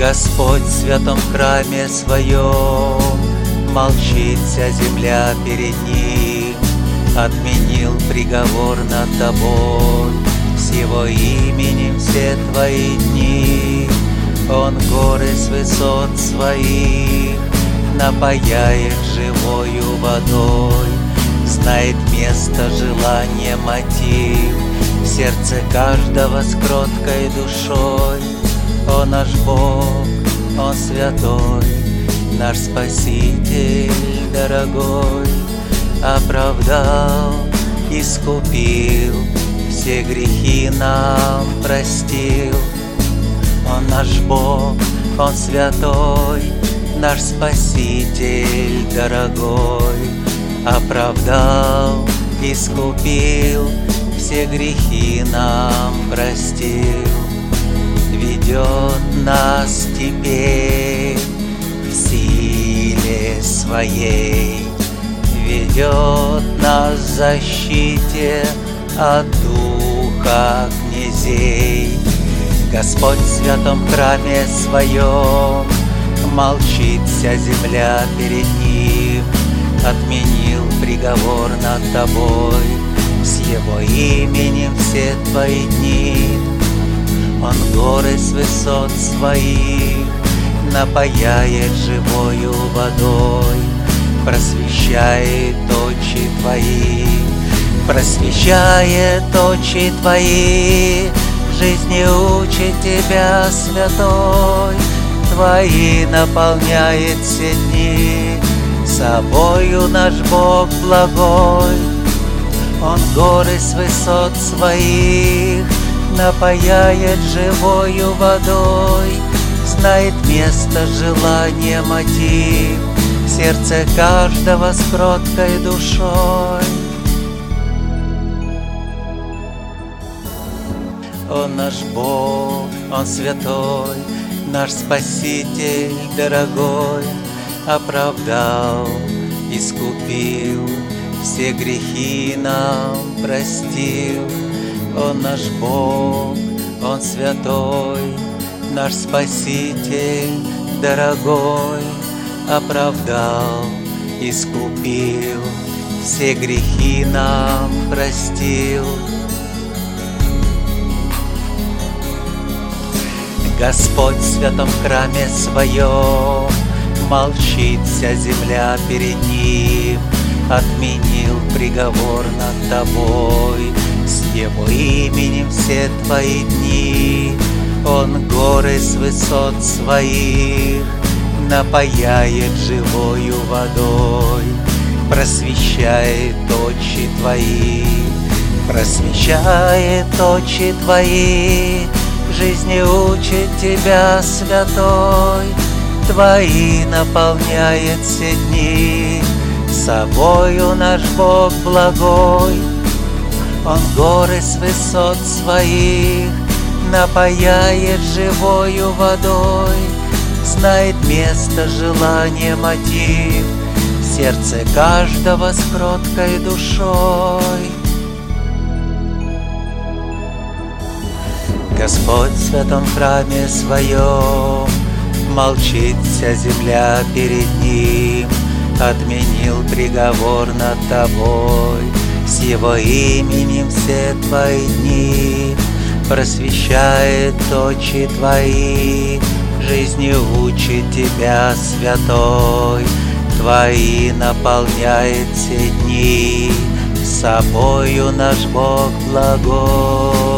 Господь в святом храме своем, молчит вся земля перед Ним, отменил приговор над тобой, с Его именем все твои дни. Он горы с высот своих напояет живою водой, знает место, желание, мотив в сердце каждого с кроткой душой. Он наш Бог, Он святой, наш Спаситель дорогой, оправдал, искупил, все грехи нам простил. Он наш Бог, Он святой, наш Спаситель дорогой, оправдал, искупил, все грехи нам простил. Ведет нас теперь в силе своей, ведет нас в защите от духа князей. Господь в святом храме своем, молчит вся земля перед Ним, отменил приговор над тобой, с Его именем все твои дни. Он горы с высот своих напояет живою водой, просвещает очи твои, просвещает очи твои, жизни учит тебя святой, твои наполняет все дни, собою наш Бог благой. Он горы с высот своих напояет живою водой, знает место, желание, мотив в сердце каждого с кроткой душой. Он наш Бог, Он святой, наш Спаситель дорогой, оправдал, искупил, все грехи нам простил. Он наш Бог, Он святой, наш Спаситель дорогой, оправдал, искупил, все грехи нам простил. Господь в святом храме своем, молчит вся земля перед Ним, отменил приговор над тобой, с Его именем все твои дни. Он горы с высот своих напояет живою водой, просвещает очи твои, просвещает очи твои, жизни учит тебя святой, твои наполняет все дни, собою наш Бог благой. Он горы с высот своих напояет живою водой, знает место, желание, мотив в сердце каждого с кроткой душой. Господь в святом храме своем, молчит вся земля перед Ним, отменил приговор над тобой, с Его именем все твои дни, просвещает очи твои, жизни учит тебя святой, твои наполняет все дни, собою наш Бог благой.